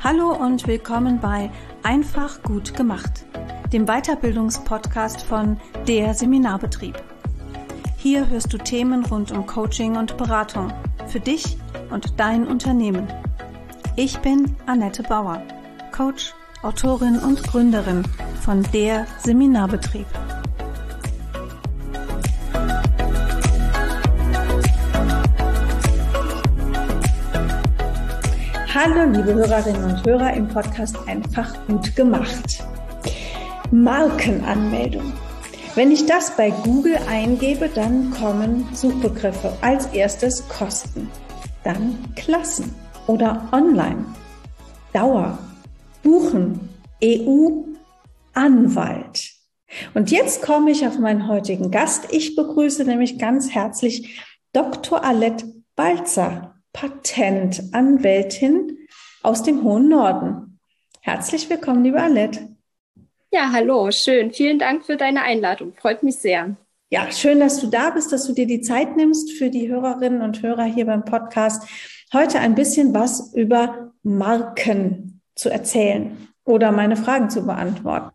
Hallo und willkommen bei Einfach gut gemacht, dem Weiterbildungspodcast von der Seminarbetrieb. Hier hörst du Themen rund um Coaching und Beratung für dich und dein Unternehmen. Ich bin Annette Bauer, Coach, Autorin und Gründerin von der Seminarbetrieb. Hallo liebe Hörerinnen und Hörer im Podcast Einfach gut gemacht. Markenanmeldung. Wenn ich das bei Google eingebe, dann kommen Suchbegriffe. Als erstes Kosten, dann Klassen oder Online, Dauer, Buchen, EU, Anwalt. Und jetzt komme ich auf meinen heutigen Gast. Ich begrüße nämlich ganz herzlich Dr. Alette Balzer, Patentanwältin aus dem hohen Norden. Herzlich willkommen, liebe Alette. Ja, hallo, schön. Vielen Dank für deine Einladung. Freut mich sehr. Ja, schön, dass du da bist, dass du dir die Zeit nimmst für die Hörerinnen und Hörer hier beim Podcast. Heute ein bisschen was über Marken zu erzählen oder meine Fragen zu beantworten.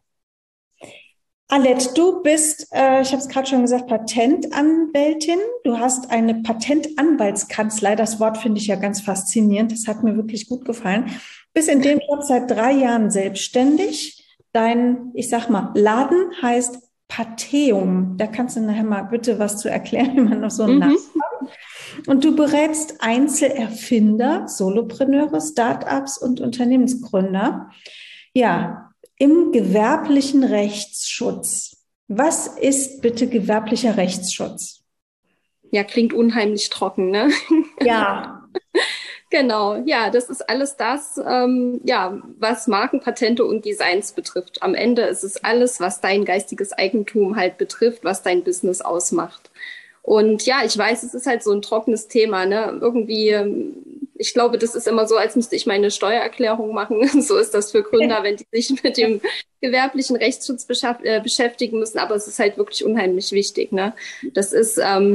Alette, du bist, ich habe es gerade schon gesagt, Patentanwältin. Du hast eine Patentanwaltskanzlei. Das Wort finde ich ja ganz faszinierend. Das hat mir wirklich gut gefallen. Bist in dem Job seit 3 Jahren selbstständig. Dein, ich sag mal, Laden heißt Pateum. Da kannst du nachher mal bitte was zu erklären, wie man noch so einen Namen hat. Und du berätst Einzelerfinder, Solopreneure, Startups und Unternehmensgründer. Ja, im gewerblichen Rechtsschutz. Was ist bitte gewerblicher Rechtsschutz? Ja, klingt unheimlich trocken, ne? Ja. Genau, ja, das ist alles das, was Marken, Patente und Designs betrifft. Am Ende ist es alles, was dein geistiges Eigentum halt betrifft, was dein Business ausmacht. Und ja, ich weiß, es ist halt so ein trockenes Thema, ne? Irgendwie, ich glaube, das ist immer so, als müsste ich meine Steuererklärung machen. So ist das für Gründer, wenn die sich mit dem gewerblichen Rechtsschutz beschäftigen müssen. Aber es ist halt wirklich unheimlich wichtig, ne? Das ist,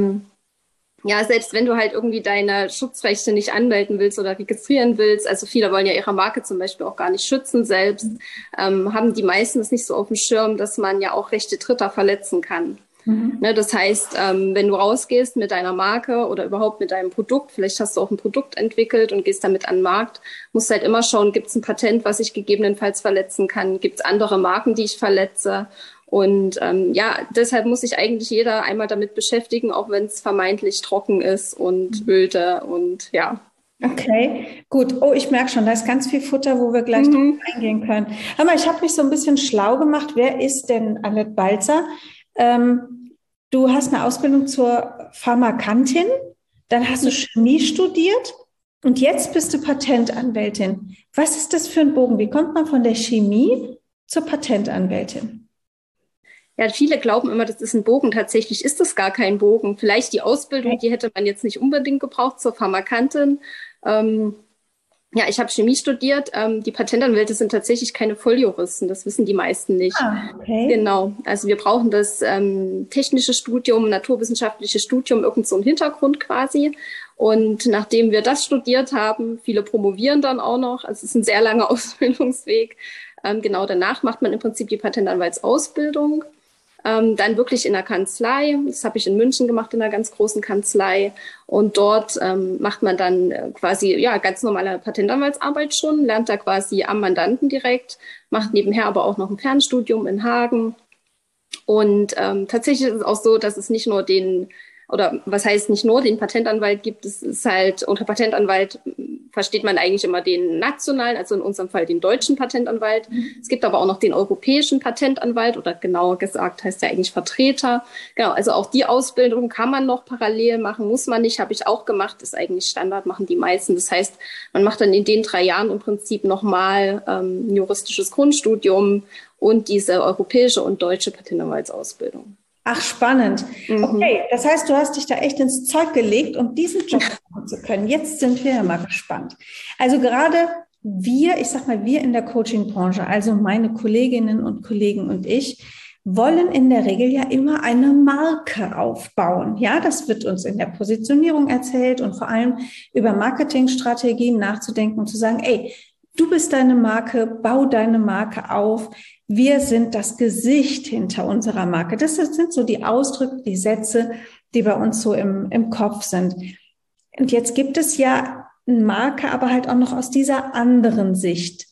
selbst wenn du halt irgendwie deine Schutzrechte nicht anmelden willst oder registrieren willst, also viele wollen ja ihre Marke zum Beispiel auch gar nicht schützen selbst, haben die meisten es nicht so auf dem Schirm, dass man ja auch Rechte Dritter verletzen kann. Ne, das heißt, wenn du rausgehst mit deiner Marke oder überhaupt mit deinem Produkt, vielleicht hast du auch ein Produkt entwickelt und gehst damit an den Markt, musst halt immer schauen, gibt es ein Patent, was ich gegebenenfalls verletzen kann, gibt es andere Marken, die ich verletze. Und deshalb muss sich eigentlich jeder einmal damit beschäftigen, auch wenn es vermeintlich trocken ist und öde und ja. Okay, gut. Oh, ich merke schon, da ist ganz viel Futter, wo wir gleich drauf eingehen können. Aber ich habe mich so ein bisschen schlau gemacht. Wer ist denn Alette Balzer? Du hast eine Ausbildung zur Pharmakantin, dann hast du Chemie studiert und jetzt bist du Patentanwältin. Was ist das für ein Bogen? Wie kommt man von der Chemie zur Patentanwältin? Ja, viele glauben immer, das ist ein Bogen. Tatsächlich ist das gar kein Bogen. Vielleicht die Ausbildung, die hätte man jetzt nicht unbedingt gebraucht zur Pharmakantin. Ich habe Chemie studiert. Die Patentanwälte sind tatsächlich keine Volljuristen. Das wissen die meisten nicht. Okay. Genau. Also wir brauchen das technische Studium, naturwissenschaftliche Studium, irgend so einen Hintergrund quasi. Und nachdem wir das studiert haben, viele promovieren dann auch noch. Also es ist ein sehr langer Ausbildungsweg. Danach macht man im Prinzip die Patentanwaltsausbildung. Dann wirklich in der Kanzlei. Das habe ich in München gemacht, in einer ganz großen Kanzlei. Und dort macht man dann quasi ganz normale Patentanwaltsarbeit schon, lernt da quasi am Mandanten direkt, macht nebenher aber auch noch ein Fernstudium in Hagen. Und tatsächlich ist es auch so, dass es nicht nur den Patentanwalt gibt. Es ist halt, unter Patentanwalt versteht man eigentlich immer den nationalen, also in unserem Fall den deutschen Patentanwalt. Es gibt aber auch noch den europäischen Patentanwalt oder genauer gesagt heißt ja eigentlich Vertreter. Genau, also auch die Ausbildung kann man noch parallel machen, muss man nicht, habe ich auch gemacht, ist eigentlich Standard, machen die meisten. Das heißt, man macht dann in den 3 Jahren im Prinzip nochmal ein juristisches Grundstudium und diese europäische und deutsche Patentanwaltsausbildung. Ach, spannend. Okay, das heißt, du hast dich da echt ins Zeug gelegt, um diesen Job machen zu können. Jetzt sind wir ja mal gespannt. Also gerade wir in der Coaching-Branche, also meine Kolleginnen und Kollegen und ich, wollen in der Regel ja immer eine Marke aufbauen. Ja, das wird uns in der Positionierung erzählt und vor allem über Marketingstrategien nachzudenken und zu sagen, du bist deine Marke, bau deine Marke auf. Wir sind das Gesicht hinter unserer Marke. Das sind so die Ausdrücke, die Sätze, die bei uns so im Kopf sind. Und jetzt gibt es ja eine Marke, aber halt auch noch aus dieser anderen Sicht.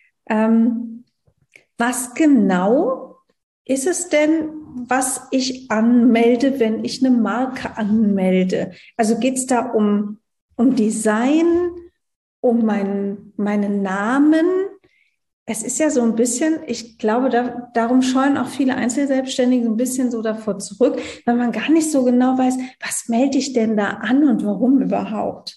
Was genau ist es denn, was ich anmelde, wenn ich eine Marke anmelde? Also geht es da um Design, um meinen Namen? Es ist ja so ein bisschen, ich glaube, darum scheuen auch viele Einzelselbstständige ein bisschen so davor zurück, weil man gar nicht so genau weiß, was melde ich denn da an und warum überhaupt?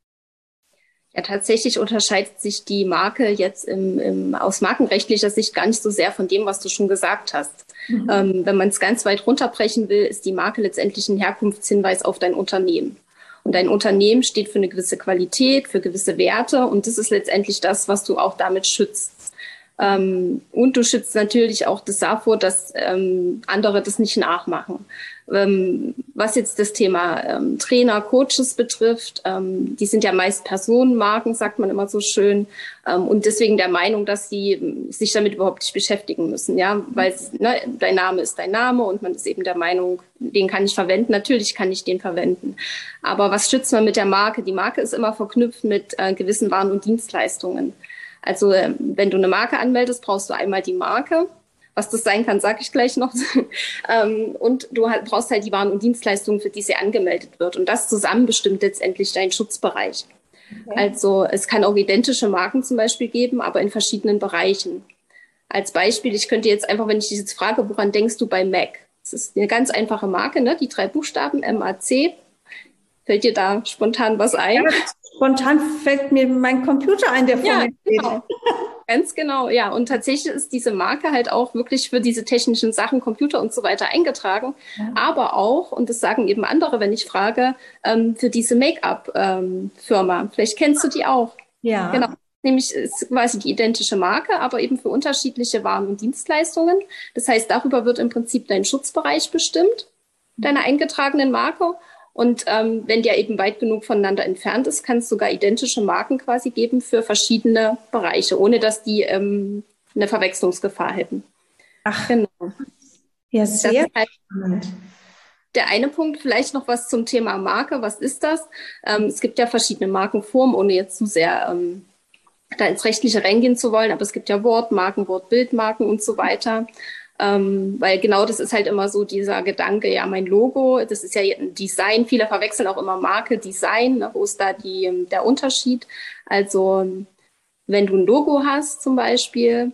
Ja, tatsächlich unterscheidet sich die Marke jetzt aus markenrechtlicher Sicht gar nicht so sehr von dem, was du schon gesagt hast. Wenn man es ganz weit runterbrechen will, ist die Marke letztendlich ein Herkunftshinweis auf dein Unternehmen. Und dein Unternehmen steht für eine gewisse Qualität, für gewisse Werte und das ist letztendlich das, was du auch damit schützt. Und du schützt natürlich auch das davor, dass andere das nicht nachmachen. Was jetzt das Thema Trainer, Coaches betrifft, die sind ja meist Personenmarken, sagt man immer so schön, und deswegen der Meinung, dass sie sich damit überhaupt nicht beschäftigen müssen, ja, weil dein Name ist dein Name und man ist eben der Meinung, den kann ich verwenden. Natürlich kann ich den verwenden, aber was schützt man mit der Marke? Die Marke ist immer verknüpft mit gewissen Waren und Dienstleistungen. Also wenn du eine Marke anmeldest, brauchst du einmal die Marke. Was das sein kann, sage ich gleich noch. Und du brauchst halt die Waren und Dienstleistungen, für die sie angemeldet wird. Und das zusammen bestimmt letztendlich deinen Schutzbereich. Okay. Also es kann auch identische Marken zum Beispiel geben, aber in verschiedenen Bereichen. Als Beispiel, ich könnte jetzt einfach, wenn ich dich jetzt frage, woran denkst du bei Mac? Das ist eine ganz einfache Marke, ne? Die 3 Buchstaben, MAC. Fällt dir da spontan was ein? Ja, spontan fällt mir mein Computer ein, der vor mir steht. Genau. Ganz genau, ja. Und tatsächlich ist diese Marke halt auch wirklich für diese technischen Sachen, Computer und so weiter eingetragen. Ja. Aber auch, und das sagen eben andere, wenn ich frage, für diese Make-up-Firma. Vielleicht kennst du die auch. Ja. Genau. Nämlich ist quasi die identische Marke, aber eben für unterschiedliche Waren und Dienstleistungen. Das heißt, darüber wird im Prinzip dein Schutzbereich bestimmt, deiner eingetragenen Marke. Und wenn der eben weit genug voneinander entfernt ist, kann es sogar identische Marken quasi geben für verschiedene Bereiche, ohne dass die eine Verwechslungsgefahr hätten. Ach, genau. Ja, sehr spannend. Der eine Punkt, vielleicht noch was zum Thema Marke. Was ist das? Es gibt ja verschiedene Markenformen, ohne jetzt zu sehr da ins Rechtliche reingehen zu wollen. Aber es gibt ja Wortmarken, Wortbildmarken und so weiter. Weil genau das ist halt immer so dieser Gedanke, ja, mein Logo, das ist ja ein Design. Viele verwechseln auch immer Marke, Design. Ne? Wo ist da der Unterschied? Also wenn du ein Logo hast zum Beispiel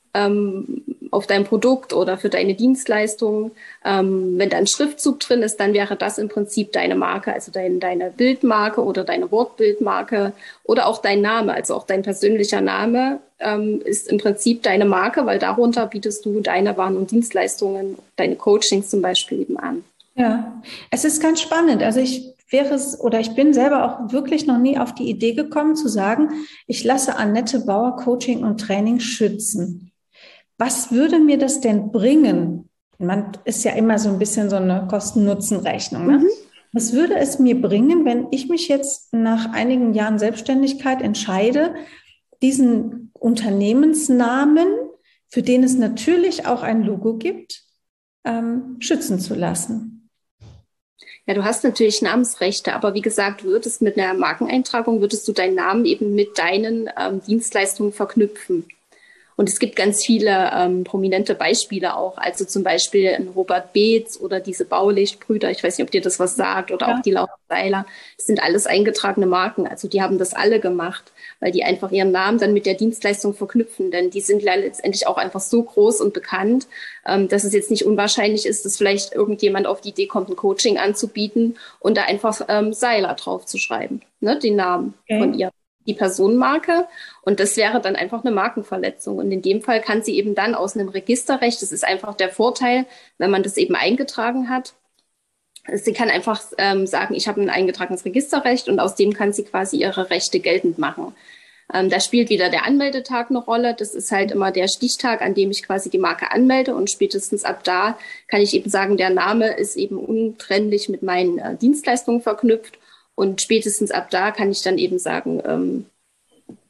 auf dein Produkt oder für deine Dienstleistung, wenn da ein Schriftzug drin ist, dann wäre das im Prinzip deine Marke, also deine Bildmarke oder deine Wortbildmarke oder auch dein Name, also auch dein persönlicher Name ist im Prinzip deine Marke, weil darunter bietest du deine Waren und Dienstleistungen, deine Coachings zum Beispiel eben an. Ja, es ist ganz spannend. Also ich bin selber auch wirklich noch nie auf die Idee gekommen zu sagen, ich lasse Annette Bauer Coaching und Training schützen. Was würde mir das denn bringen? Man ist ja immer so ein bisschen so eine Kosten-Nutzen-Rechnung. Ne? Was würde es mir bringen, wenn ich mich jetzt nach einigen Jahren Selbstständigkeit entscheide, diesen Unternehmensnamen, für den es natürlich auch ein Logo gibt, schützen zu lassen? Ja, du hast natürlich Namensrechte, aber wie gesagt, mit einer Markeneintragung würdest du deinen Namen eben mit deinen Dienstleistungen verknüpfen. Und es gibt ganz viele prominente Beispiele auch. Also zum Beispiel ein Robert Beetz oder diese Baulichtbrüder. Ich weiß nicht, ob dir das was sagt. Oder auch die Laura Seiler. Das sind alles eingetragene Marken. Also die haben das alle gemacht, weil die einfach ihren Namen dann mit der Dienstleistung verknüpfen. Denn die sind letztendlich auch einfach so groß und bekannt, dass es jetzt nicht unwahrscheinlich ist, dass vielleicht irgendjemand auf die Idee kommt, ein Coaching anzubieten und da einfach Seiler drauf zu schreiben, ne, den Namen von ihr. Die Personenmarke und das wäre dann einfach eine Markenverletzung. Und in dem Fall kann sie eben dann aus einem Registerrecht, das ist einfach der Vorteil, wenn man das eben eingetragen hat, sie kann einfach sagen, ich habe ein eingetragenes Registerrecht und aus dem kann sie quasi ihre Rechte geltend machen. Da spielt wieder der Anmeldetag eine Rolle. Das ist halt immer der Stichtag, an dem ich quasi die Marke anmelde und spätestens ab da kann ich eben sagen, der Name ist eben untrennlich mit meinen Dienstleistungen verknüpft. Und spätestens ab da kann ich dann eben sagen,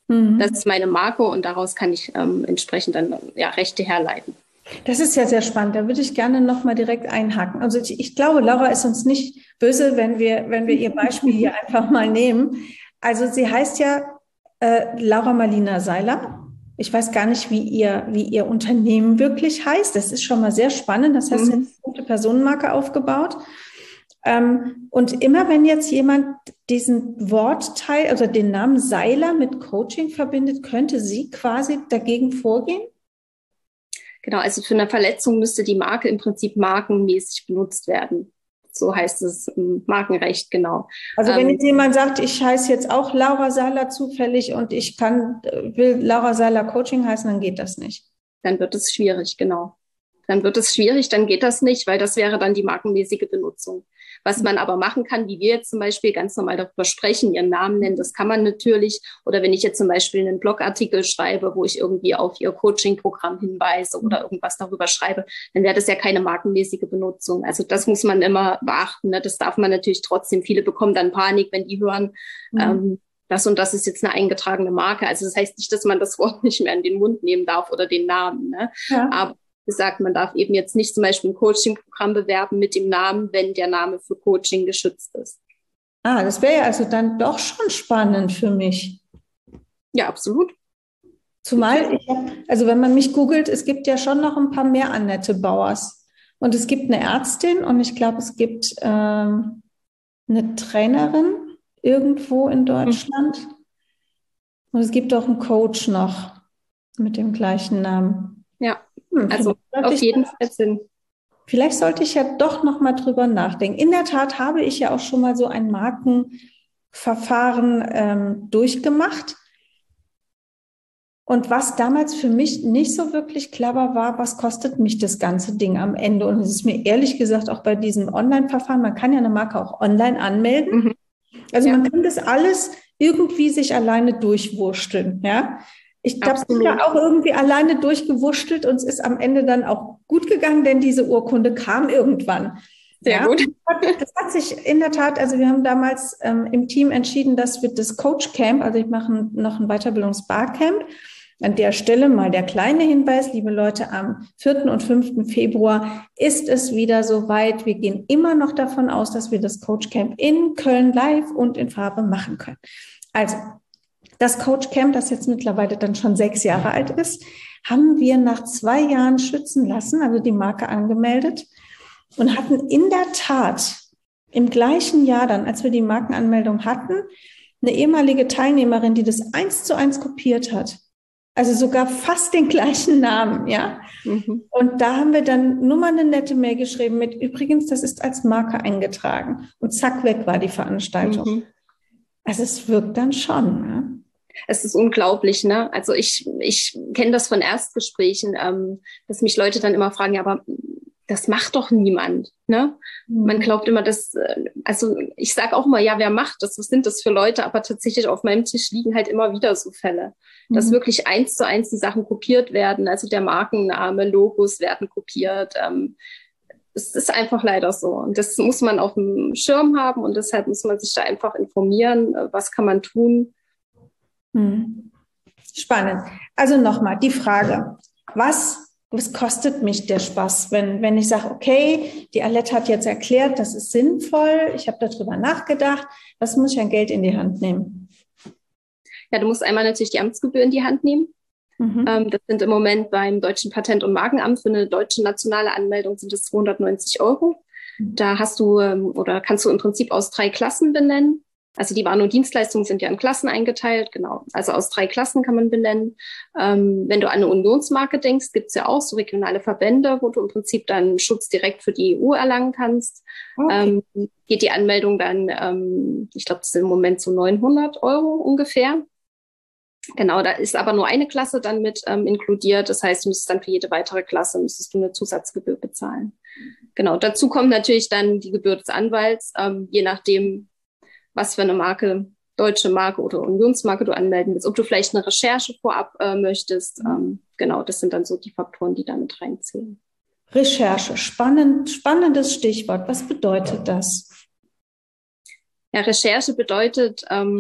Das ist meine Marke und daraus kann ich entsprechend dann Rechte herleiten. Das ist ja sehr spannend. Da würde ich gerne nochmal direkt einhaken. Also ich glaube, Laura ist uns nicht böse, wenn wir ihr Beispiel hier einfach mal nehmen. Also sie heißt ja Laura Marlina Seiler. Ich weiß gar nicht, wie ihr Unternehmen wirklich heißt. Das ist schon mal sehr spannend. Das heißt, sie hat eine gute Personenmarke aufgebaut. Und immer wenn jetzt jemand diesen Wortteil, also den Namen Seiler mit Coaching verbindet, könnte sie quasi dagegen vorgehen? Genau, also für eine Verletzung müsste die Marke im Prinzip markenmäßig benutzt werden. So heißt es im Markenrecht, genau. Also wenn jetzt jemand sagt, ich heiße jetzt auch Laura Seiler zufällig und will Laura Seiler Coaching heißen, dann geht das nicht. Dann wird es schwierig, genau. Dann geht das nicht, weil das wäre dann die markenmäßige Benutzung. Was man aber machen kann, wie wir jetzt zum Beispiel ganz normal darüber sprechen, ihren Namen nennen, das kann man natürlich. Oder wenn ich jetzt zum Beispiel einen Blogartikel schreibe, wo ich irgendwie auf ihr Coaching-Programm hinweise oder irgendwas darüber schreibe, dann wäre das ja keine markenmäßige Benutzung. Also das muss man immer beachten, ne? Das darf man natürlich trotzdem. Viele bekommen dann Panik, wenn die hören, das und das ist jetzt eine eingetragene Marke. Also das heißt nicht, dass man das Wort nicht mehr in den Mund nehmen darf oder den Namen, ne? Ja. Aber gesagt, man darf eben jetzt nicht zum Beispiel ein Coaching-Programm bewerben mit dem Namen, wenn der Name für Coaching geschützt ist. Das wäre ja also dann doch schon spannend für mich. Ja, absolut. Zumal, also wenn man mich googelt, es gibt ja schon noch ein paar mehr Annette Bauers. Und es gibt eine Ärztin und ich glaube, es gibt eine Trainerin irgendwo in Deutschland. Und es gibt auch einen Coach noch mit dem gleichen Namen. Ja. Also auf jeden Fall Sinn. Vielleicht sollte ich ja doch noch mal drüber nachdenken. In der Tat habe ich ja auch schon mal so ein Markenverfahren durchgemacht. Und was damals für mich nicht so wirklich clever war, was kostet mich das ganze Ding am Ende? Und es ist mir ehrlich gesagt auch bei diesem Online-Verfahren, man kann ja eine Marke auch online anmelden. Also man kann das alles irgendwie sich alleine durchwursteln, ja. Ich glaube, ich habe auch irgendwie alleine durchgewurschtelt und es ist am Ende dann auch gut gegangen, denn diese Urkunde kam irgendwann. Sehr gut. Das hat sich in der Tat, also wir haben damals im Team entschieden, dass wir das Coach Camp, also ich mache noch ein Weiterbildungsbarcamp. An der Stelle mal der kleine Hinweis, liebe Leute, am 4. und 5. Februar ist es wieder soweit. Wir gehen immer noch davon aus, dass wir das Coach Camp in Köln live und in Farbe machen können. Also, das Coach Camp, das jetzt mittlerweile dann schon 6 Jahre alt ist, haben wir nach 2 Jahren schützen lassen, also die Marke angemeldet und hatten in der Tat im gleichen Jahr dann, als wir die Markenanmeldung hatten, eine ehemalige Teilnehmerin, die das 1:1 kopiert hat. Also sogar fast den gleichen Namen, ja. Und da haben wir dann nur mal eine nette Mail geschrieben mit, übrigens, das ist als Marke eingetragen. Und zack, weg war die Veranstaltung. Also es wirkt dann schon, ne? Es ist unglaublich, ne? Also ich kenne das von Erstgesprächen, dass mich Leute dann immer fragen, ja, aber das macht doch niemand, ne? Man glaubt immer, also ich sage auch immer, ja, wer macht das? Was sind das für Leute? Aber tatsächlich auf meinem Tisch liegen halt immer wieder so Fälle, dass wirklich 1:1 die Sachen kopiert werden. Also der Markenname, Logos werden kopiert. Es ist einfach leider so. Und das muss man auf dem Schirm haben und deshalb muss man sich da einfach informieren, was kann man tun. Spannend. Also nochmal die Frage, was kostet mich der Spaß, wenn ich sage, okay, die Alette hat jetzt erklärt, das ist sinnvoll, ich habe darüber nachgedacht, was muss ich an Geld in die Hand nehmen? Ja, du musst einmal natürlich die Amtsgebühr in die Hand nehmen. Das sind im Moment beim Deutschen Patent- und Markenamt für eine deutsche nationale Anmeldung sind es 290 €. Da hast du oder kannst du im Prinzip aus 3 Klassen benennen. Also die Waren- und Dienstleistungen sind ja in Klassen eingeteilt, genau. Also aus 3 Klassen kann man benennen. Wenn du an eine Unionsmarke denkst, gibt's ja auch so regionale Verbände, wo du im Prinzip dann Schutz direkt für die EU erlangen kannst. Okay. Geht die Anmeldung dann, ich glaube, das sind im Moment so 900 € ungefähr. Genau, da ist aber nur eine Klasse dann mit inkludiert. Das heißt, du müsstest dann für jede weitere Klasse müsstest du eine Zusatzgebühr bezahlen. Genau, dazu kommt natürlich dann die Gebühr des Anwalts, je nachdem, was für eine Marke, deutsche Marke oder Unionsmarke du anmelden willst. Ob du vielleicht eine Recherche vorab möchtest. Genau, das sind dann so die Faktoren, die da mit reinzählen. Recherche, spannendes Stichwort. Was bedeutet das? Ja, Recherche bedeutet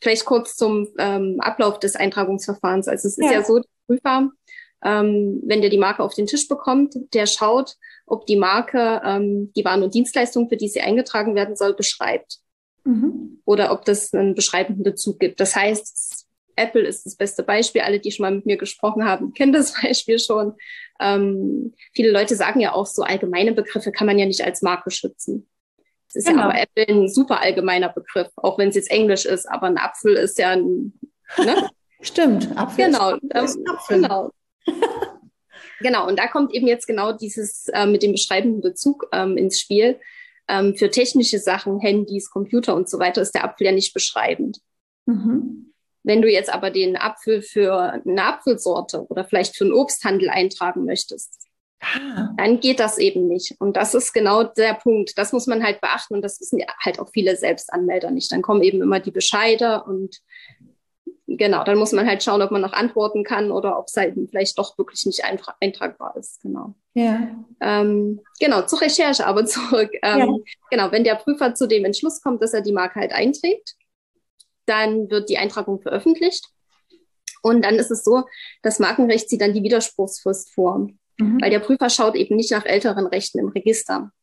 Vielleicht kurz zum Ablauf des Eintragungsverfahrens. Also es ist ja so, der Prüfer, wenn der die Marke auf den Tisch bekommt, der schaut, ob die Marke die Waren und Dienstleistungen, für die sie eingetragen werden soll, beschreibt. Oder ob das einen beschreibenden Bezug gibt. Das heißt, Apple ist das beste Beispiel. Alle, die schon mal mit mir gesprochen haben, kennen das Beispiel schon. Viele Leute sagen ja auch, so allgemeine Begriffe kann man ja nicht als Marke schützen. Es ist ja aber Apple ein super allgemeiner Begriff, auch wenn es jetzt Englisch ist, aber ein Apfel ist ja ein, ne? Stimmt, Apfel ist ein Apfel. Genau. Genau, und da kommt eben jetzt genau dieses mit dem beschreibenden Bezug ins Spiel. Für technische Sachen, Handys, Computer und so weiter, ist der Apfel ja nicht beschreibend. Wenn du jetzt aber den Apfel für eine Apfelsorte oder vielleicht für einen Obsthandel eintragen möchtest, dann geht das eben nicht. Und das ist genau der Punkt. Das muss man halt beachten und das wissen ja halt auch viele Selbstanmelder nicht. Dann kommen eben immer die Bescheide und genau, dann muss man halt schauen, ob man noch antworten kann oder ob es halt vielleicht doch wirklich nicht eintragbar ist. Genau. Ja. Genau, zur Recherche aber zurück. Genau, wenn der Prüfer zu dem Entschluss kommt, dass er die Marke halt einträgt, dann wird die Eintragung veröffentlicht. Und dann ist es so, das Markenrecht zieht dann die Widerspruchsfrist vor. Weil der Prüfer schaut eben nicht nach älteren Rechten im Register.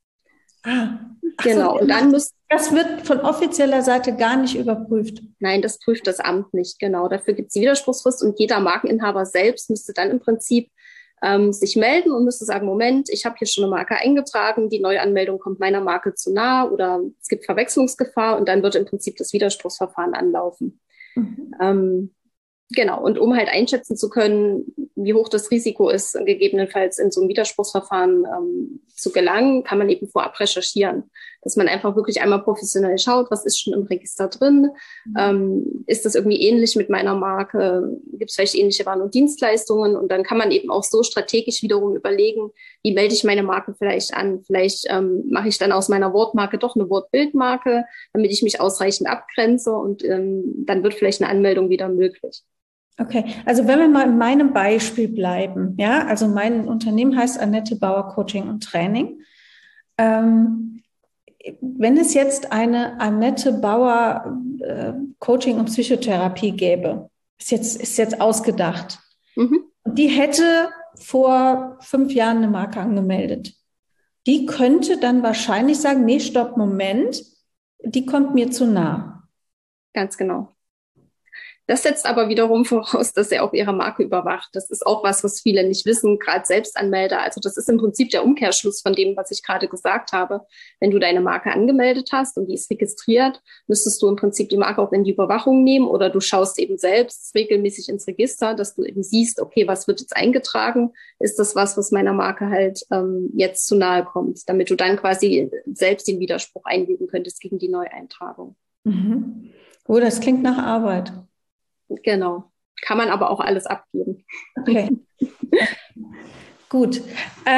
Genau. So, und dann das wird von offizieller Seite gar nicht überprüft. Nein, das prüft das Amt nicht. Genau. Dafür gibt es die Widerspruchsfrist und jeder Markeninhaber selbst müsste dann im Prinzip sich melden und müsste sagen, Moment, ich habe hier schon eine Marke eingetragen, die Neuanmeldung kommt meiner Marke zu nah oder es gibt Verwechslungsgefahr und dann wird im Prinzip das Widerspruchsverfahren anlaufen. Genau, und um halt einschätzen zu können, wie hoch das Risiko ist, gegebenenfalls in so ein Widerspruchsverfahren zu gelangen, kann man eben vorab recherchieren. Dass man einfach wirklich einmal professionell schaut, was ist schon im Register drin, ist das irgendwie ähnlich mit meiner Marke, gibt es vielleicht ähnliche Waren und Dienstleistungen und dann kann man eben auch so strategisch wiederum überlegen, wie melde ich meine Marke vielleicht an. Vielleicht mache ich dann aus meiner Wortmarke doch eine Wortbildmarke, damit ich mich ausreichend abgrenze und dann wird vielleicht eine Anmeldung wieder möglich. Okay, also wenn wir mal in meinem Beispiel bleiben, ja, also mein Unternehmen heißt Annette Bauer Coaching und Training. Wenn es jetzt eine Annette Bauer Coaching und Psychotherapie gäbe, ist jetzt ausgedacht, und die hätte vor 5 Jahren eine Marke angemeldet. Die könnte dann wahrscheinlich sagen, nee, stopp, Moment, die kommt mir zu nah. Ganz genau. Das setzt aber wiederum voraus, dass er auch ihre Marke überwacht. Das ist auch was viele nicht wissen, gerade Selbstanmelder. Also das ist im Prinzip der Umkehrschluss von dem, was ich gerade gesagt habe. Wenn du deine Marke angemeldet hast und die ist registriert, müsstest du im Prinzip die Marke auch in die Überwachung nehmen oder du schaust eben selbst regelmäßig ins Register, dass du eben siehst, okay, was wird jetzt eingetragen? Ist das was meiner Marke halt jetzt zu nahe kommt, damit du dann quasi selbst den Widerspruch einlegen könntest gegen die Neueintragung. Oh, das klingt nach Arbeit. Genau. Kann man aber auch alles abgeben. Okay. Gut.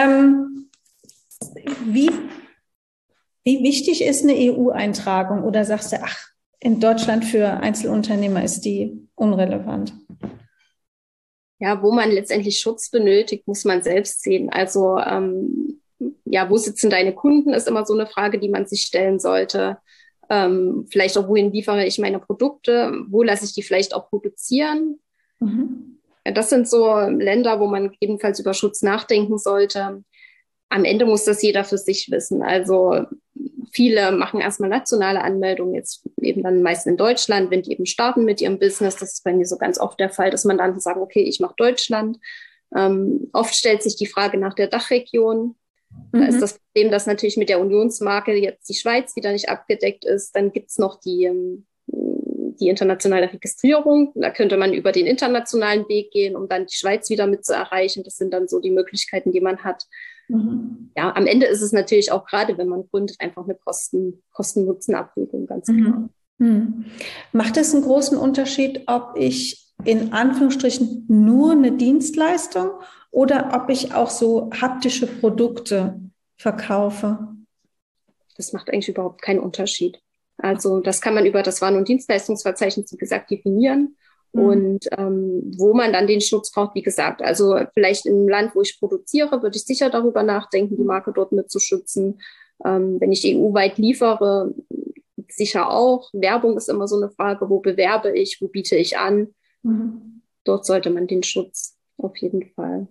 Wie wichtig ist eine EU-Eintragung? Oder sagst du, ach, in Deutschland für Einzelunternehmer ist die unrelevant? Ja, wo man letztendlich Schutz benötigt, muss man selbst sehen. Also wo sitzen deine Kunden, ist immer so eine Frage, die man sich stellen sollte. Vielleicht auch, wohin liefere ich meine Produkte, wo lasse ich die vielleicht auch produzieren. Ja, das sind so Länder, wo man ebenfalls über Schutz nachdenken sollte. Am Ende muss das jeder für sich wissen. Also viele machen erstmal nationale Anmeldungen, jetzt eben dann meist in Deutschland, wenn die eben starten mit ihrem Business. Das ist bei mir so ganz oft der Fall, dass man dann sagt, okay, ich mache Deutschland. Oft stellt sich die Frage nach der Dachregion. Da ist das Problem, dass natürlich mit der Unionsmarke jetzt die Schweiz wieder nicht abgedeckt ist. Dann gibt's noch die internationale Registrierung. Da könnte man über den internationalen Weg gehen, um dann die Schweiz wieder mit zu erreichen. Das sind dann so die Möglichkeiten, die man hat. Ja, am Ende ist es natürlich auch gerade, wenn man gründet, einfach eine Kosten-Nutzen-Abwägung, ganz klar. Macht es einen großen Unterschied, ob ich in Anführungsstrichen nur eine Dienstleistung oder ob ich auch so haptische Produkte verkaufe? Das macht eigentlich überhaupt keinen Unterschied. Also das kann man über das Waren- und Dienstleistungsverzeichnis, wie gesagt, definieren. Und wo man dann den Schutz braucht, wie gesagt, also vielleicht im Land, wo ich produziere, würde ich sicher darüber nachdenken, die Marke dort mit zu schützen. Wenn ich EU-weit liefere, sicher auch. Werbung ist immer so eine Frage, wo bewerbe ich, wo biete ich an. Dort sollte man den Schutz auf jeden Fall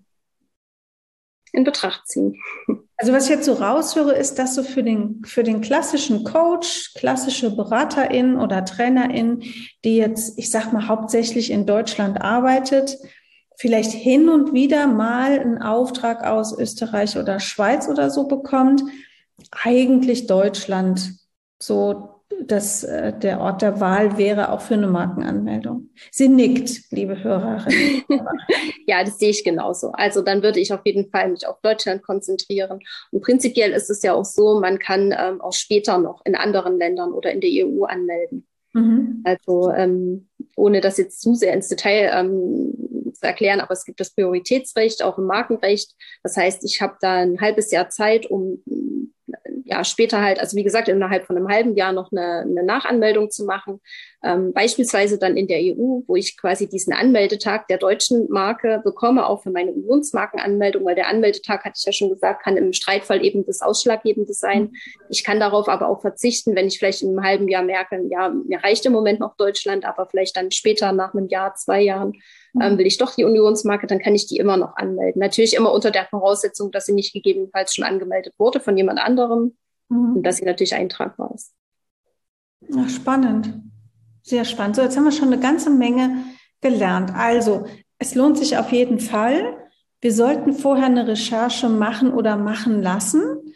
in Betracht ziehen. Also was ich jetzt so raushöre, ist, dass so für den klassischen Coach, klassische Beraterin oder Trainerin, die jetzt, ich sag mal, hauptsächlich in Deutschland arbeitet, vielleicht hin und wieder mal einen Auftrag aus Österreich oder Schweiz oder so bekommt, eigentlich Deutschland so der Ort der Wahl wäre auch für eine Markenanmeldung. Sie nickt, liebe Hörerin. Ja, das sehe ich genauso. Also dann würde ich auf jeden Fall mich auf Deutschland konzentrieren. Und prinzipiell ist es ja auch so, man kann auch später noch in anderen Ländern oder in der EU anmelden. Also ohne das jetzt zu sehr ins Detail zu erklären, aber es gibt das Prioritätsrecht auch im Markenrecht. Das heißt, ich habe da ein halbes Jahr Zeit, um später halt, also wie gesagt, innerhalb von einem halben Jahr noch eine Nachanmeldung zu machen. Beispielsweise dann in der EU, wo ich quasi diesen Anmeldetag der deutschen Marke bekomme, auch für meine Unionsmarkenanmeldung, weil der Anmeldetag, hatte ich ja schon gesagt, kann im Streitfall eben das Ausschlaggebende sein. Ich kann darauf aber auch verzichten, wenn ich vielleicht in einem halben Jahr merke, ja, mir reicht im Moment noch Deutschland, aber vielleicht dann später nach einem Jahr, 2 Jahren will ich doch die Unionsmarke, dann kann ich die immer noch anmelden. Natürlich immer unter der Voraussetzung, dass sie nicht gegebenenfalls schon angemeldet wurde von jemand anderem und dass sie natürlich eintragbar ist. Ja, spannend. Sehr spannend. So, jetzt haben wir schon eine ganze Menge gelernt. Also, es lohnt sich auf jeden Fall. Wir sollten vorher eine Recherche machen oder machen lassen.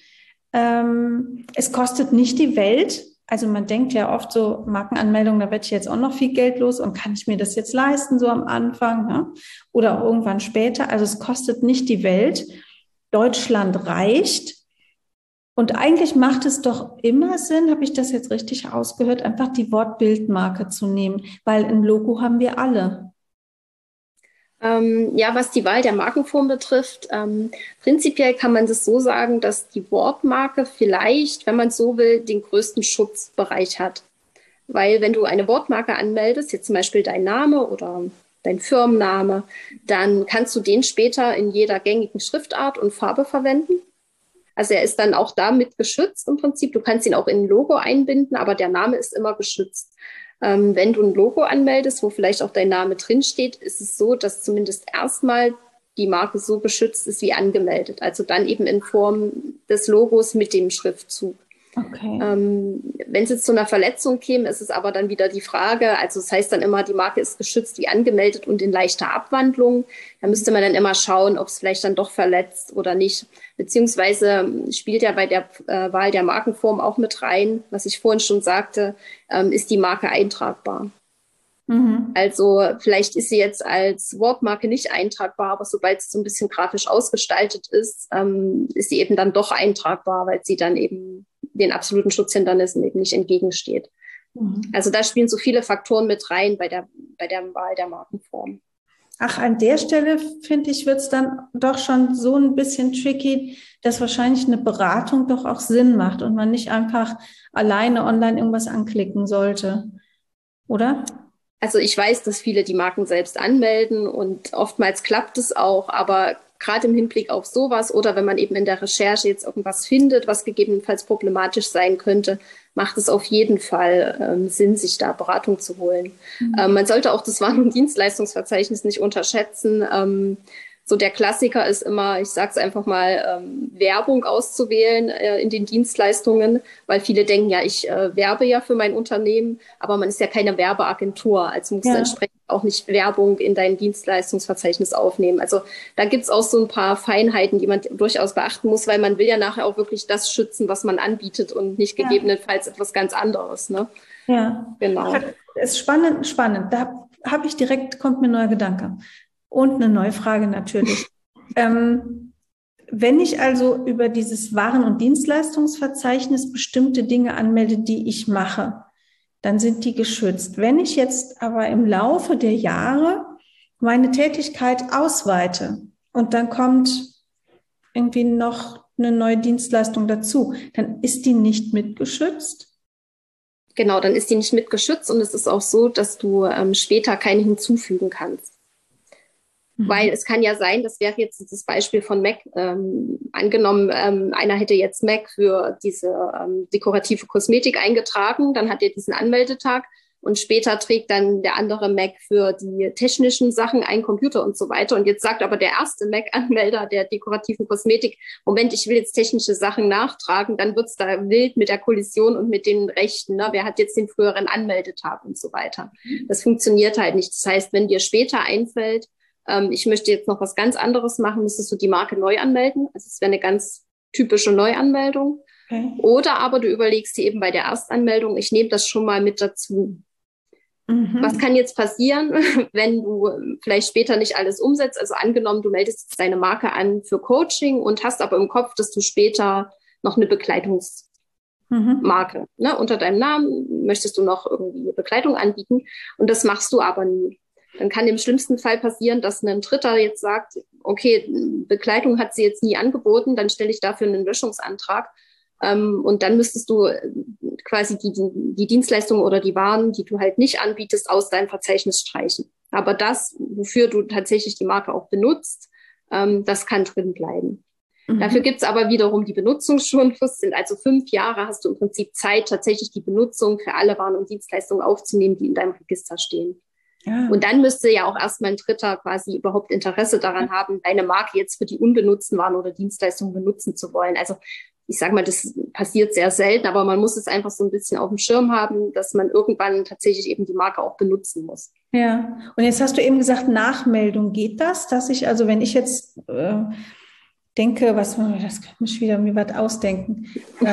Es kostet nicht die Welt. Also man denkt ja oft so, Markenanmeldung, da werde ich jetzt auch noch viel Geld los und kann ich mir das jetzt leisten, so am Anfang, ne? Oder auch irgendwann später. Also es kostet nicht die Welt. Deutschland reicht. Und eigentlich macht es doch immer Sinn, habe ich das jetzt richtig ausgehört, einfach die Wortbildmarke zu nehmen, weil ein Logo haben wir alle. Was die Wahl der Markenform betrifft, prinzipiell kann man das so sagen, dass die Wortmarke vielleicht, wenn man so will, den größten Schutzbereich hat. Weil wenn du eine Wortmarke anmeldest, jetzt zum Beispiel dein Name oder dein Firmenname, dann kannst du den später in jeder gängigen Schriftart und Farbe verwenden. Also er ist dann auch damit geschützt im Prinzip. Du kannst ihn auch in ein Logo einbinden, aber der Name ist immer geschützt. Wenn du ein Logo anmeldest, wo vielleicht auch dein Name drinsteht, ist es so, dass zumindest erstmal die Marke so geschützt ist wie angemeldet. Also dann eben in Form des Logos mit dem Schriftzug. Okay. Wenn es jetzt zu einer Verletzung käme, ist es aber dann wieder die Frage, also das heißt dann immer, die Marke ist geschützt wie angemeldet und in leichter Abwandlung. Da müsste man dann immer schauen, ob es vielleicht dann doch verletzt oder nicht. Beziehungsweise spielt ja bei der Wahl der Markenform auch mit rein, was ich vorhin schon sagte, ist die Marke eintragbar. Also vielleicht ist sie jetzt als Wortmarke nicht eintragbar, aber sobald es so ein bisschen grafisch ausgestaltet ist sie eben dann doch eintragbar, weil sie dann eben den absoluten Schutzhindernissen eben nicht entgegensteht. Also da spielen so viele Faktoren mit rein bei der Wahl der Markenform. Ach, an der Stelle, finde ich, wird es dann doch schon so ein bisschen tricky, dass wahrscheinlich eine Beratung doch auch Sinn macht und man nicht einfach alleine online irgendwas anklicken sollte, oder? Also ich weiß, dass viele die Marken selbst anmelden und oftmals klappt es auch, aber gerade im Hinblick auf sowas oder wenn man eben in der Recherche jetzt irgendwas findet, was gegebenenfalls problematisch sein könnte, macht es auf jeden Fall Sinn, sich da Beratung zu holen. Man sollte auch das Waren- und Dienstleistungsverzeichnis nicht unterschätzen. So der Klassiker ist immer, ich sage es einfach mal, Werbung auszuwählen in den Dienstleistungen, weil viele denken, ja, ich werbe ja für mein Unternehmen, aber man ist ja keine Werbeagentur, also musst du entsprechend auch nicht Werbung in dein Dienstleistungsverzeichnis aufnehmen. Also da gibt's auch so ein paar Feinheiten, die man durchaus beachten muss, weil man will ja nachher auch wirklich das schützen, was man anbietet und nicht gegebenenfalls etwas ganz anderes. Ne? Ja, genau. Das ist spannend, spannend. Da kommt mir ein neuer Gedanke. Und eine neue Frage natürlich. Wenn ich also über dieses Waren- und Dienstleistungsverzeichnis bestimmte Dinge anmelde, die ich mache, dann sind die geschützt. Wenn ich jetzt aber im Laufe der Jahre meine Tätigkeit ausweite und dann kommt irgendwie noch eine neue Dienstleistung dazu, dann ist die nicht mitgeschützt? Genau, dann ist die nicht mitgeschützt und es ist auch so, dass du später keine hinzufügen kannst. Weil es kann ja sein, das wäre jetzt das Beispiel von Mac, angenommen, einer hätte jetzt Mac für diese dekorative Kosmetik eingetragen, dann hat er diesen Anmeldetag und später trägt dann der andere Mac für die technischen Sachen ein, Computer und so weiter. Und jetzt sagt aber der erste Mac-Anmelder der dekorativen Kosmetik, Moment, ich will jetzt technische Sachen nachtragen, dann wird's da wild mit der Kollision und mit den Rechten. Ne? Wer hat jetzt den früheren Anmeldetag und so weiter? Das funktioniert halt nicht. Das heißt, wenn dir später einfällt, ich möchte jetzt noch was ganz anderes machen, müsstest du die Marke neu anmelden. Also es wäre eine ganz typische Neuanmeldung. Okay. Oder aber du überlegst dir eben bei der Erstanmeldung, ich nehme das schon mal mit dazu. Was kann jetzt passieren, wenn du vielleicht später nicht alles umsetzt? Also angenommen, du meldest jetzt deine Marke an für Coaching und hast aber im Kopf, dass du später noch eine Begleitungsmarke, ne, unter deinem Namen möchtest du noch irgendwie eine Begleitung anbieten und das machst du aber nie. Dann kann im schlimmsten Fall passieren, dass ein Dritter jetzt sagt, okay, Begleitung hat sie jetzt nie angeboten, dann stelle ich dafür einen Löschungsantrag. Und dann müsstest du quasi die Dienstleistungen oder die Waren, die du halt nicht anbietest, aus deinem Verzeichnis streichen. Aber das, wofür du tatsächlich die Marke auch benutzt, das kann drin bleiben. Dafür gibt's aber wiederum die Benutzungsschonfrist, sind also 5 Jahre, hast du im Prinzip Zeit, tatsächlich die Benutzung für alle Waren und Dienstleistungen aufzunehmen, die in deinem Register stehen. Ja. Und dann müsste ja auch erstmal ein Dritter quasi überhaupt Interesse daran haben, deine Marke jetzt für die unbenutzten Waren oder Dienstleistungen benutzen zu wollen. Also ich sage mal, das passiert sehr selten, aber man muss es einfach so ein bisschen auf dem Schirm haben, dass man irgendwann tatsächlich eben die Marke auch benutzen muss. Ja, und jetzt hast du eben gesagt, Nachmeldung. Geht das, dass ich, also wenn ich jetzt denke, das könnte ich wieder mir was ausdenken.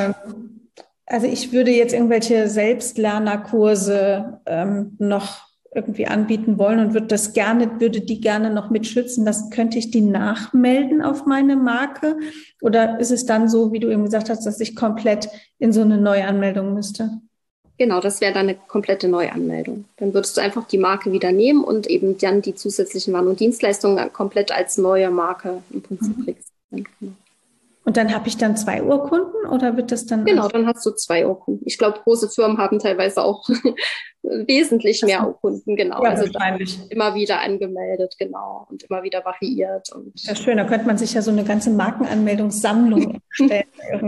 Also ich würde jetzt irgendwelche Selbstlernerkurse noch irgendwie anbieten wollen und würde die gerne noch mitschützen. Könnte ich die nachmelden auf meine Marke? Oder ist es dann so, wie du eben gesagt hast, dass ich komplett in so eine Neuanmeldung müsste? Genau, das wäre dann eine komplette Neuanmeldung. Dann würdest du einfach die Marke wieder nehmen und eben dann die zusätzlichen Waren und Dienstleistungen komplett als neue Marke im Prinzip registrieren. Genau. Und dann habe ich dann 2 Urkunden oder wird das dann? Genau, dann hast du 2 Urkunden. Ich glaube, große Firmen haben teilweise auch wesentlich mehr Urkunden, genau. Ja, also immer wieder angemeldet, genau, und immer wieder variiert. Und ja, schön, da könnte man sich ja so eine ganze Markenanmeldungssammlung erstellen.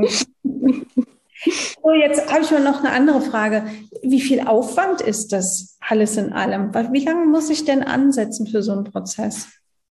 So, jetzt habe ich mal noch eine andere Frage. Wie viel Aufwand ist das alles in allem? Wie lange muss ich denn ansetzen für so einen Prozess?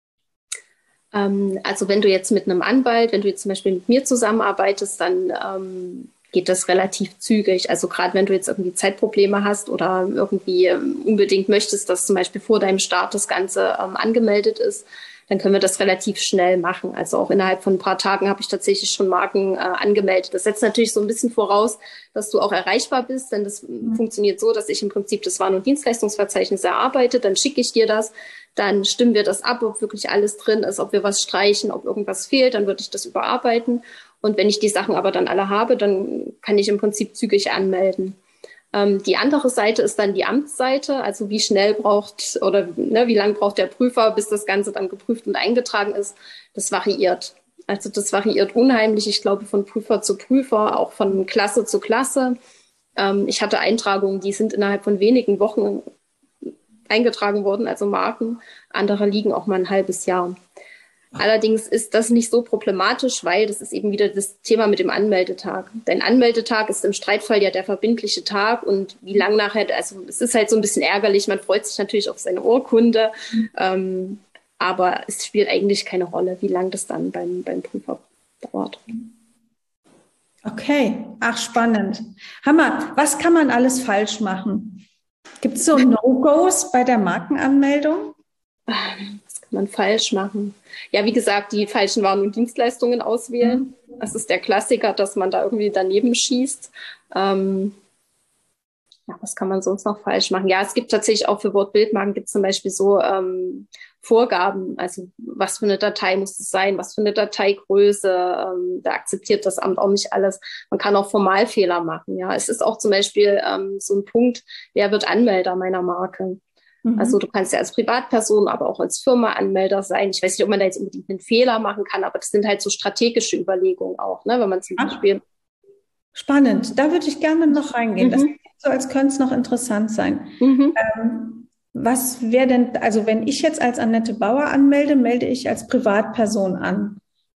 Also wenn du jetzt mit einem Anwalt, wenn du jetzt zum Beispiel mit mir zusammenarbeitest, dann geht das relativ zügig. Also gerade wenn du jetzt irgendwie Zeitprobleme hast oder irgendwie unbedingt möchtest, dass zum Beispiel vor deinem Start das Ganze angemeldet ist, dann können wir das relativ schnell machen. Also auch innerhalb von ein paar Tagen habe ich tatsächlich schon Marken angemeldet. Das setzt natürlich so ein bisschen voraus, dass du auch erreichbar bist, denn das funktioniert so, dass ich im Prinzip das Waren- und Dienstleistungsverzeichnis erarbeite, dann schicke ich dir das, dann stimmen wir das ab, ob wirklich alles drin ist, ob wir was streichen, ob irgendwas fehlt, dann würde ich das überarbeiten. Und wenn ich die Sachen aber dann alle habe, dann kann ich im Prinzip zügig anmelden. Die andere Seite ist dann die Amtsseite, also wie schnell braucht oder wie lange braucht der Prüfer, bis das Ganze dann geprüft und eingetragen ist. Das variiert. Also das variiert unheimlich, ich glaube, von Prüfer zu Prüfer, auch von Klasse zu Klasse. Ich hatte Eintragungen, die sind innerhalb von wenigen Wochen eingetragen worden, also Marken. Andere liegen auch mal ein halbes Jahr. Allerdings ist das nicht so problematisch, weil das ist eben wieder das Thema mit dem Anmeldetag. Dein Anmeldetag ist im Streitfall ja der verbindliche Tag und wie lang nachher, also es ist halt so ein bisschen ärgerlich, man freut sich natürlich auf seine Urkunde, aber es spielt eigentlich keine Rolle, wie lang das dann beim Prüfer dauert. Okay, ach spannend. Hammer, was kann man alles falsch machen? Gibt es so No-Gos bei der Markenanmeldung? Was kann man falsch machen? Ja, wie gesagt, die falschen Waren und Dienstleistungen auswählen. Das ist der Klassiker, dass man da irgendwie daneben schießt. Ja, was kann man sonst noch falsch machen? Ja, es gibt tatsächlich auch für Wortbildmarken gibt es zum Beispiel so Vorgaben, also was für eine Datei muss es sein, was für eine Dateigröße, da akzeptiert das Amt auch nicht alles. Man kann auch Formalfehler machen. Ja, es ist auch zum Beispiel so ein Punkt, wer wird Anmelder meiner Marke? Also du kannst ja als Privatperson, aber auch als Firma Anmelder sein. Ich weiß nicht, ob man da jetzt unbedingt einen Fehler machen kann, aber das sind halt so strategische Überlegungen auch, ne? Wenn man zum Beispiel... Spannend, da würde ich gerne noch reingehen. Das klingt so, als könnte es noch interessant sein. Was wäre denn, also wenn ich jetzt als Annette Bauer anmelde, melde ich als Privatperson an.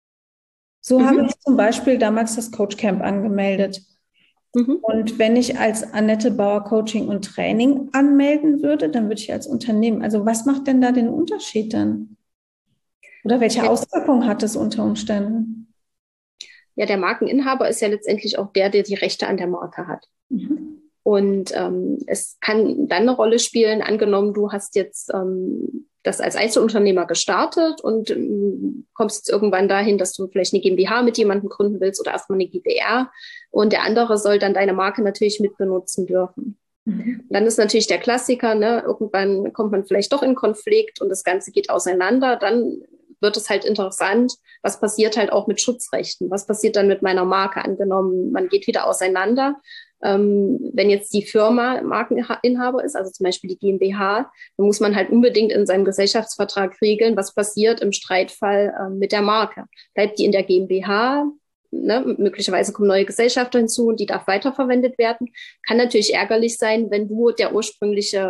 So habe Mhm. ich zum Beispiel damals das Coachcamp angemeldet. Mhm. Und wenn ich als Annette Bauer Coaching und Training anmelden würde, dann würde ich als Unternehmen. Also was macht denn da den Unterschied dann? Oder welche Ja, Auswirkungen hat es unter Umständen? ja, der Markeninhaber ist ja letztendlich auch der, der die Rechte an der Marke hat. Mhm. Und es kann dann eine Rolle spielen, angenommen, du hast jetzt das als Einzelunternehmer gestartet und kommst jetzt irgendwann dahin, dass du vielleicht eine GmbH mit jemandem gründen willst oder erstmal eine GbR und der andere soll dann deine Marke natürlich mitbenutzen dürfen. Mhm. Dann ist natürlich der Klassiker, ne? Irgendwann kommt man vielleicht doch in Konflikt und das Ganze geht auseinander. Dann wird es halt interessant, was passiert halt auch mit Schutzrechten? Was passiert dann mit meiner Marke? Angenommen, man geht wieder auseinander. Wenn jetzt die Firma Markeninhaber ist, also zum Beispiel die GmbH, dann muss man halt unbedingt in seinem Gesellschaftsvertrag regeln, was passiert im Streitfall mit der Marke. Bleibt die in der GmbH? Ne, möglicherweise kommen neue Gesellschafter hinzu und die darf weiterverwendet werden. Kann natürlich ärgerlich sein, wenn du der ursprüngliche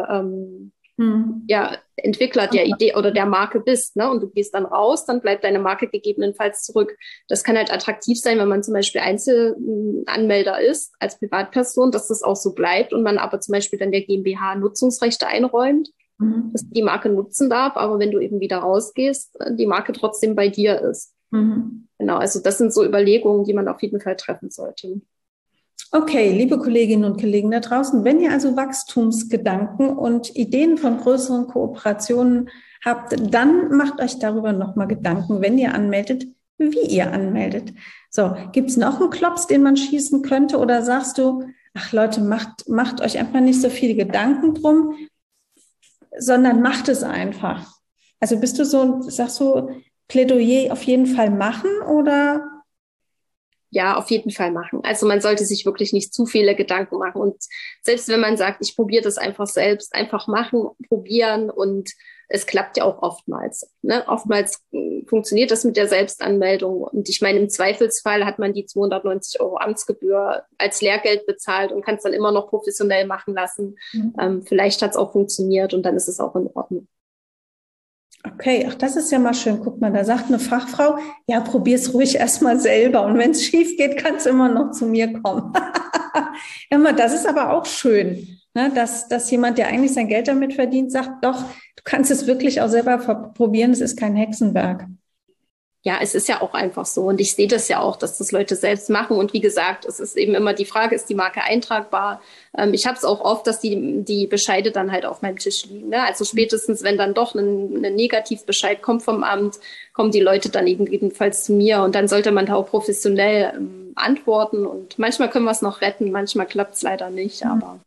Mhm. ja, Entwickler der Idee oder der Marke bist, ne? Und du gehst dann raus, dann bleibt deine Marke gegebenenfalls zurück. Das kann halt attraktiv sein, wenn man zum Beispiel Einzelanmelder ist, als Privatperson, dass das auch so bleibt und man aber zum Beispiel dann der GmbH Nutzungsrechte einräumt, dass Mhm. die Marke nutzen darf, aber wenn du eben wieder rausgehst, die Marke trotzdem bei dir ist. Mhm. Genau, also das sind so Überlegungen, die man auf jeden Fall treffen sollte. Okay, liebe Kolleginnen und Kollegen da draußen, wenn ihr also Wachstumsgedanken und Ideen von größeren Kooperationen habt, dann macht euch darüber nochmal Gedanken, wenn ihr anmeldet, wie ihr anmeldet. So, gibt es noch einen Klops, den man schießen könnte oder sagst du, ach Leute, macht euch einfach nicht so viele Gedanken drum, sondern macht es einfach. Also bist du so, sagst du, Plädoyer auf jeden Fall machen oder? Ja, auf jeden Fall machen. Also man sollte sich wirklich nicht zu viele Gedanken machen. Und selbst wenn man sagt, ich probiere das einfach selbst, einfach machen, probieren und es klappt ja auch oftmals. Ne? Oftmals funktioniert das mit der Selbstanmeldung. Und ich meine, im Zweifelsfall hat man die 290 € Amtsgebühr als Lehrgeld bezahlt und kann es dann immer noch professionell machen lassen. Vielleicht hat es auch funktioniert und dann ist es auch in Ordnung. Okay, ach, das ist ja mal schön. Guck mal, da sagt eine Fachfrau, ja, probier's ruhig erstmal selber. Und wenn es schief geht, kannst du immer noch zu mir kommen. Ja, mal, das ist aber auch schön, ne, dass jemand, der eigentlich sein Geld damit verdient, sagt, doch, du kannst es wirklich auch selber probieren, es ist kein Hexenwerk. Ja, es ist ja auch einfach so. Und ich sehe das ja auch, dass das Leute selbst machen. Und wie gesagt, es ist eben immer die Frage, ist die Marke eintragbar? Ich habe es auch oft, dass die Bescheide dann halt auf meinem Tisch liegen. Ne? Also spätestens, wenn dann doch ein Negativbescheid kommt vom Amt, kommen die Leute dann eben jedenfalls zu mir. Und dann sollte man da auch professionell antworten. Und manchmal können wir es noch retten, manchmal klappt es leider nicht. Aber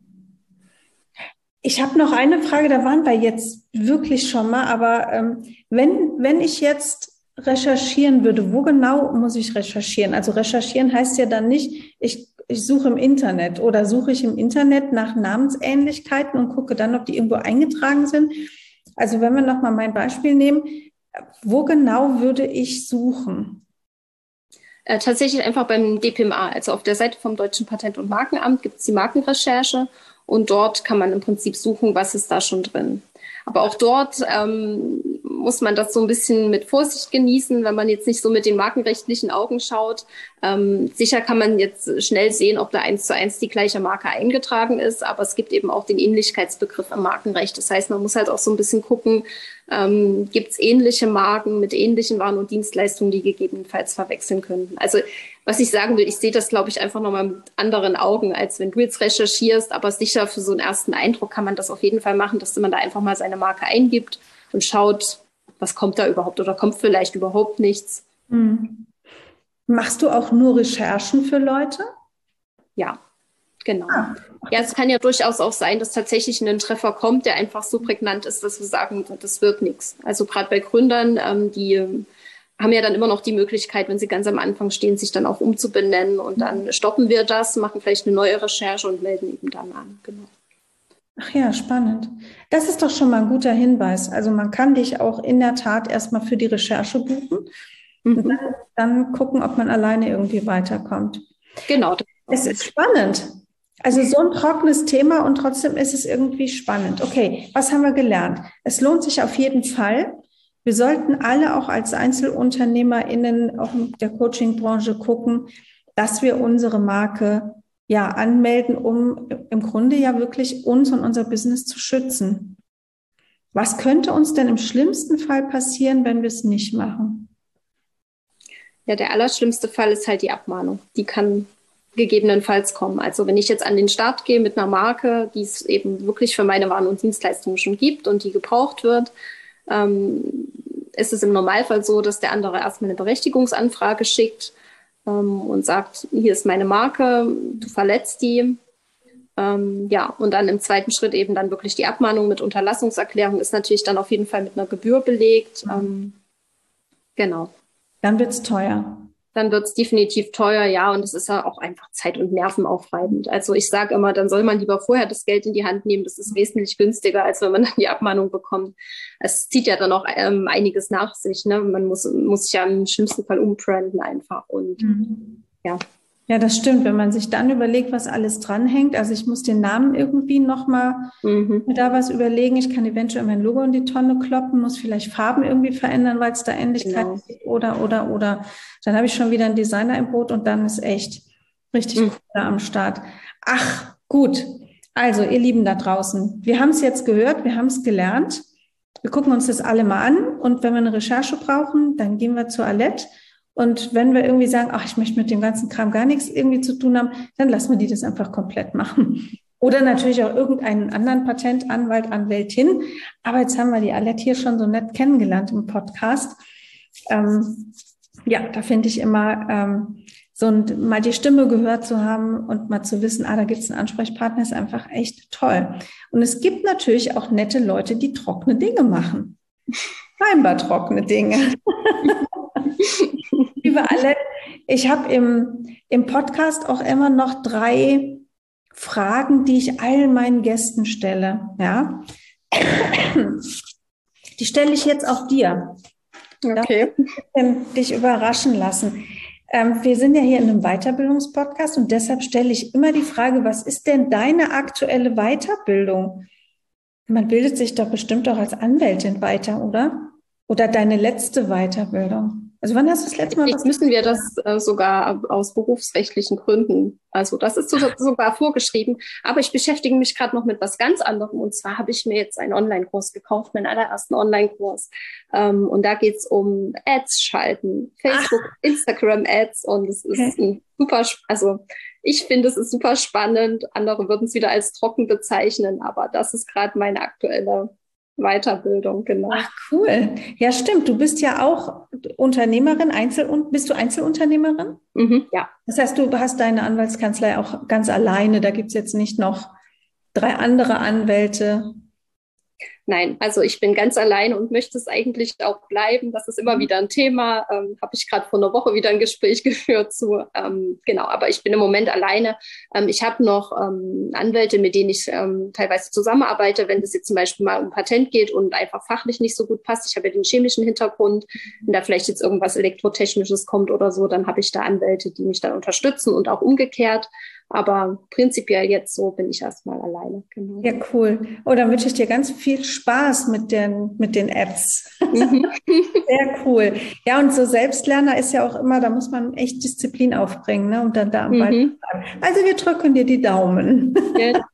Ich habe noch eine Frage, da waren wir jetzt wirklich schon mal, aber wenn ich jetzt recherchieren würde, wo genau muss ich recherchieren? Also recherchieren heißt ja dann nicht, ich suche im Internet oder suche ich im Internet nach Namensähnlichkeiten und gucke dann, ob die irgendwo eingetragen sind. Also wenn wir nochmal mein Beispiel nehmen, wo genau würde ich suchen? tatsächlich einfach beim DPMA, also auf der Seite vom Deutschen Patent- und Markenamt gibt es die Markenrecherche und dort kann man im Prinzip suchen, was ist da schon drin. Aber auch dort muss man das so ein bisschen mit Vorsicht genießen, wenn man jetzt nicht so mit den markenrechtlichen Augen schaut. Sicher kann man jetzt schnell sehen, ob da 1:1 die gleiche Marke eingetragen ist, aber es gibt eben auch den Ähnlichkeitsbegriff im Markenrecht. Das heißt, man muss halt auch so ein bisschen gucken, gibt es ähnliche Marken mit ähnlichen Waren und Dienstleistungen, die gegebenenfalls verwechseln könnten. Also was ich sagen will, ich sehe das, glaube ich, einfach nochmal mit anderen Augen, als wenn du jetzt recherchierst. Aber sicher für so einen ersten Eindruck kann man das auf jeden Fall machen, dass man da einfach mal seine Marke eingibt und schaut, was kommt da überhaupt oder kommt vielleicht überhaupt nichts. Hm. Machst du auch nur Recherchen für Leute? Ja, genau. Ah, Ja, es kann ja durchaus auch sein, dass tatsächlich ein Treffer kommt, der einfach so prägnant ist, dass wir sagen, das wird nichts. Also gerade bei Gründern, die haben ja dann immer noch die Möglichkeit, wenn sie ganz am Anfang stehen, sich dann auch umzubenennen und dann stoppen wir das, machen vielleicht eine neue Recherche und melden eben dann an. Genau. ach ja, spannend. Das ist doch schon mal ein guter Hinweis. Also man kann dich auch in der Tat erstmal für die Recherche buchen und Mhm. dann gucken, ob man alleine irgendwie weiterkommt. Genau. Das Es ist spannend. Also so ein trockenes Thema und trotzdem ist es irgendwie spannend. Okay, was haben wir gelernt? Es lohnt sich auf jeden Fall. Wir sollten alle auch als EinzelunternehmerInnen, auch in der Coaching-Branche gucken, dass wir unsere Marke ja anmelden, um im Grunde ja wirklich uns und unser Business zu schützen. Was könnte uns denn im schlimmsten Fall passieren, wenn wir es nicht machen? Ja, der allerschlimmste Fall ist halt die Abmahnung. Die kann gegebenenfalls kommen. Also wenn ich jetzt an den Start gehe mit einer Marke, die es eben wirklich für meine Waren und Dienstleistungen schon gibt und die gebraucht wird, ist es im Normalfall so, dass der andere erstmal eine Berechtigungsanfrage schickt und sagt, hier ist meine Marke, du verletzt die. Ja, und dann im zweiten Schritt eben dann wirklich die Abmahnung mit Unterlassungserklärung ist natürlich dann auf jeden Fall mit einer Gebühr belegt. Genau. Dann wird es teuer. Dann wird es definitiv teuer, ja, und es ist ja auch einfach zeit- und nervenaufreibend. Also ich sage immer, dann soll man lieber vorher das Geld in die Hand nehmen. Das ist wesentlich günstiger, als wenn man dann die Abmahnung bekommt. Es zieht ja dann auch einiges nach sich. Ne? Man muss sich ja im schlimmsten Fall umbranden einfach. Und ja. Ja, das stimmt. Wenn man sich dann überlegt, was alles dranhängt. Also ich muss den Namen irgendwie nochmal mir da was überlegen. Ich kann eventuell mein Logo in die Tonne kloppen, muss vielleicht Farben irgendwie verändern, weil es da Ähnlichkeiten gibt. Oder. Dann habe ich schon wieder einen Designer im Boot und dann ist echt richtig cool da am Start. Ach, gut. Also, ihr Lieben da draußen, wir haben es jetzt gehört, wir haben es gelernt. Wir gucken uns das alle mal an und wenn wir eine Recherche brauchen, dann gehen wir zur Alette. Und wenn wir irgendwie sagen, ach, ich möchte mit dem ganzen Kram gar nichts irgendwie zu tun haben, dann lassen wir die das einfach komplett machen. Oder natürlich auch irgendeinen anderen Patentanwalt, Anwältin. Aber jetzt haben wir die Alette hier schon so nett kennengelernt im Podcast. Ja, da finde ich immer, mal die Stimme gehört zu haben und mal zu wissen, da gibt es einen Ansprechpartner, ist einfach echt toll. Und es gibt natürlich auch nette Leute, die trockene Dinge machen. Scheinbar trockene Dinge. Liebe Alette, ich habe im Podcast auch immer noch 3 Fragen, die ich allen meinen Gästen stelle. Ja? Die stelle ich jetzt auch dir. Okay. Dich überraschen lassen. Wir sind ja hier in einem Weiterbildungspodcast und deshalb stelle ich immer die Frage, was ist denn deine aktuelle Weiterbildung? Man bildet sich doch bestimmt auch als Anwältin weiter, oder? Oder deine letzte Weiterbildung? Also wann hast du das letzte Mal Vielleicht müssen wir das sogar aus berufsrechtlichen Gründen, also das ist sogar vorgeschrieben, aber ich beschäftige mich gerade noch mit was ganz anderem und zwar habe ich mir jetzt einen Online-Kurs gekauft, meinen allerersten Online-Kurs und da geht es um Ads schalten, Facebook, Instagram-Ads und es ist ein super, also ich finde, es ist super spannend, andere würden es wieder als trocken bezeichnen, aber das ist gerade meine aktuelle Weiterbildung, genau. Ach, cool. Ja, stimmt. Du bist ja auch Unternehmerin, bist du Einzelunternehmerin? Ja. Das heißt, du hast deine Anwaltskanzlei auch ganz alleine. Da gibt es jetzt nicht noch 3 andere Anwälte. Nein, also ich bin ganz allein und möchte es eigentlich auch bleiben. Das ist immer wieder ein Thema. Habe ich gerade vor einer Woche wieder ein Gespräch geführt zu. Genau, aber ich bin im Moment alleine. Ich habe noch Anwälte, mit denen ich teilweise zusammenarbeite, wenn es jetzt zum Beispiel mal um Patent geht und einfach fachlich nicht so gut passt. Ich habe ja den chemischen Hintergrund. Wenn da vielleicht jetzt irgendwas Elektrotechnisches kommt oder so, dann habe ich da Anwälte, die mich dann unterstützen und auch umgekehrt. Aber prinzipiell jetzt so bin ich erstmal alleine. Genau. Ja, cool. Oh, dann wünsche ich dir ganz viel Spaß mit den Apps. Sehr cool. Ja, und so Selbstlerner ist ja auch immer, da muss man echt Disziplin aufbringen, ne, und dann da am Ball bleiben. Also wir drücken dir die Daumen. Ja.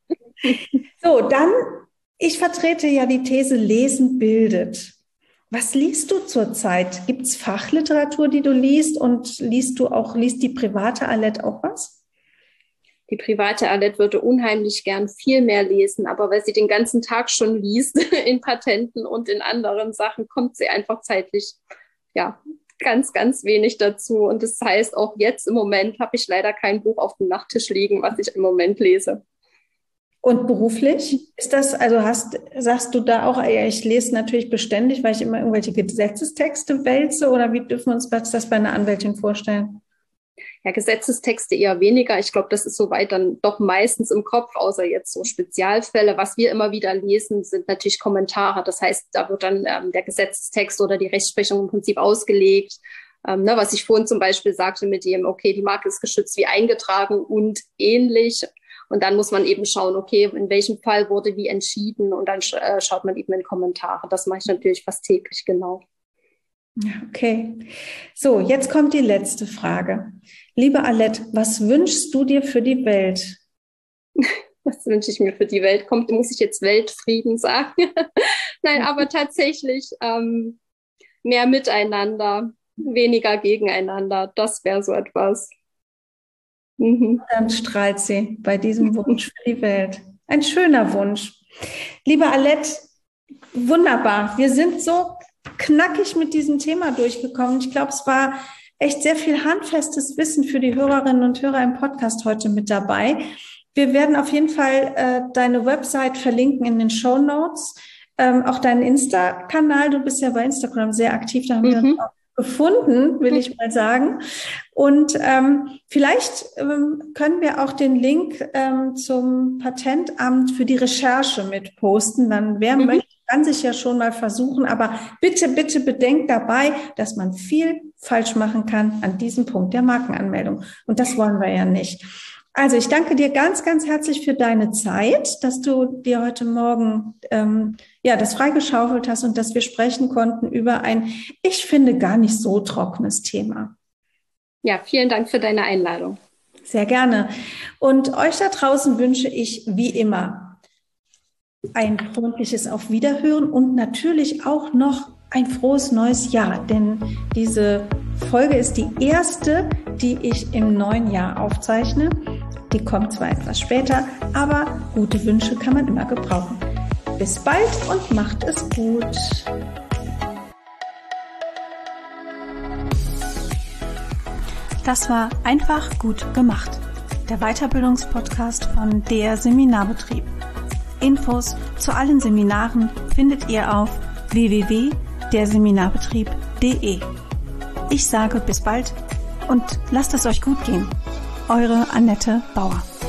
So, dann, ich vertrete ja die These, Lesen bildet. Was liest du zurzeit? Gibt es Fachliteratur, die du liest und liest die private Alette auch was? Die private Alette würde unheimlich gern viel mehr lesen, aber weil sie den ganzen Tag schon liest in Patenten und in anderen Sachen, kommt sie einfach zeitlich, ja, ganz, ganz wenig dazu. Und das heißt, auch jetzt im Moment habe ich leider kein Buch auf dem Nachttisch liegen, was ich im Moment lese. Und beruflich ist das, also sagst du da auch, ich lese natürlich beständig, weil ich immer irgendwelche Gesetzestexte wälze, oder wie dürfen wir uns das bei einer Anwältin vorstellen? Ja, Gesetzestexte eher weniger. Ich glaube, das ist soweit dann doch meistens im Kopf, außer jetzt so Spezialfälle. Was wir immer wieder lesen, sind natürlich Kommentare. Das heißt, da wird dann der Gesetzestext oder die Rechtsprechung im Prinzip ausgelegt. Was ich vorhin zum Beispiel sagte mit dem, okay, die Marke ist geschützt wie eingetragen und ähnlich. Und dann muss man eben schauen, okay, in welchem Fall wurde wie entschieden und dann schaut man eben in Kommentare. Das mache ich natürlich fast täglich, genau. Ja, okay. So, jetzt kommt die letzte Frage. Liebe Alette, was wünschst du dir für die Welt? Was wünsche ich mir für die Welt? Muss ich jetzt Weltfrieden sagen? Nein, aber tatsächlich mehr miteinander, weniger gegeneinander. Das wäre so etwas. Dann strahlt sie bei diesem Wunsch für die Welt. Ein schöner Wunsch. Liebe Alette, wunderbar. Wir sind so knackig mit diesem Thema durchgekommen. Ich glaube, es war echt sehr viel handfestes Wissen für die Hörerinnen und Hörer im Podcast heute mit dabei. Wir werden auf jeden Fall deine Website verlinken in den Shownotes, auch deinen Insta-Kanal. Du bist ja bei Instagram sehr aktiv, da haben wir uns auch gefunden, will ich mal sagen. Und vielleicht können wir auch den Link zum Patentamt für die Recherche mit posten. Dann wer möchte, kann sich ja schon mal versuchen. Aber bitte, bitte bedenkt dabei, dass man viel falsch machen kann an diesem Punkt der Markenanmeldung. Und das wollen wir ja nicht. Also ich danke dir ganz, ganz herzlich für deine Zeit, dass du dir heute Morgen das freigeschaufelt hast und dass wir sprechen konnten über ein, ich finde, gar nicht so trockenes Thema. Ja, vielen Dank für deine Einladung. Sehr gerne. Und euch da draußen wünsche ich wie immer ein freundliches Auf Wiederhören und natürlich auch noch ein frohes neues Jahr, denn diese Folge ist die erste, die ich im neuen Jahr aufzeichne. Die kommt zwar etwas später, aber gute Wünsche kann man immer gebrauchen. Bis bald und macht es gut. Das war einfach gut gemacht. Der Weiterbildungspodcast von der Seminarbetrieb. Infos zu allen Seminaren findet ihr auf www.derseminarbetrieb.de. Ich sage bis bald und lasst es euch gut gehen. Eure Annette Bauer.